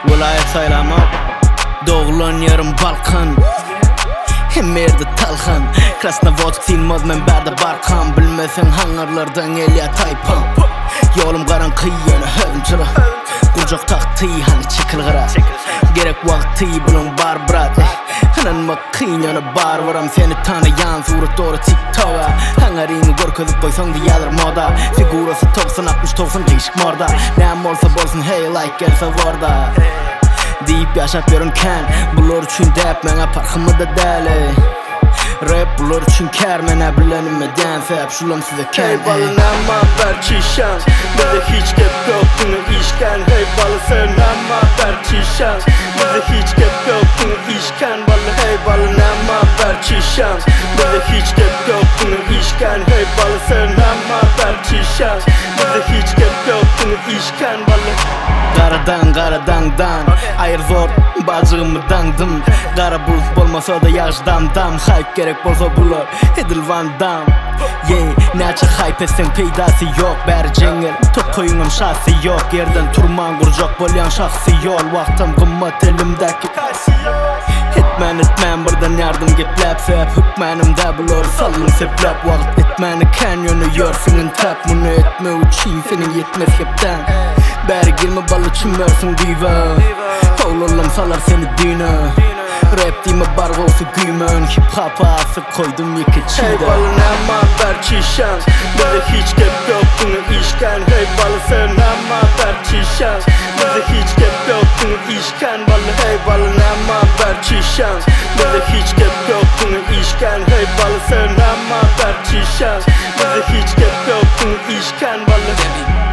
Vilayet saylamak doğulan yerim Balkan. Hem yerde talhan Krasnovodsk silmaz men berde barkan. Bilmesen hangarlardan Elya Taypan. Yolum garankı yana hövüm çıra. Kurcak tahtı hani çekil gara. Gerek vakti bulun bar brat. Hanan makın yana bar varam. Seni tanıyan surat doğru TikTok'a. Hangarini görkezip koysan diyadır moda. Figurası 90-60-90 değişik morda. Nem olsa bolsun hey like gelse varda deyip yaşap yorunken bular üçün dep mene parkımı da deli. Rap bular üçün kar mene bilenime denfep şulam size ken. Hey balı nema berçişen bize hiç gep yok bunu işken. Hey balı sen nema berçişen bize hiç gep yok bunu işken. Balı hey balı nema berçişen bize hiç gep yok bunu işken. Hey balı sen nema berçişen bize hiç gep yok bunu işken. Balı Qaradan ayır zor bacığımı dangdım. Qara bulut bolmasa da yaş dam Hype gerek bolsa bular edilvan dam. Neçe hype etsen peydası yok. Beri jengel top koyunum şahsi yok. Yerden turman kurcak bolyan şahsi yol. Vaktim kımmat elimdeki etmen buradan yardım geplep sep. Hükmenimde bular salın seplep. Vakt etmeni kanyonu yorsinin tap. Bunu etme uçin senin yetmez hepten. Beri girme balı çimmersin diva. Oğlum salar seni dina. Rap dime bargosu güymön. Hip hop'a asık koydum yıkı çiğde. Hey balı nema berçişen bize hiç gep yok bunu işken. Hey balı sen nema berçişen bize hiç gep yok bunu işken. Balı hey balı nema berçişen bize hiç gep yok bunu işken. Hey balı sen nema berçişen bize hiç gep yok bunu işken. Balı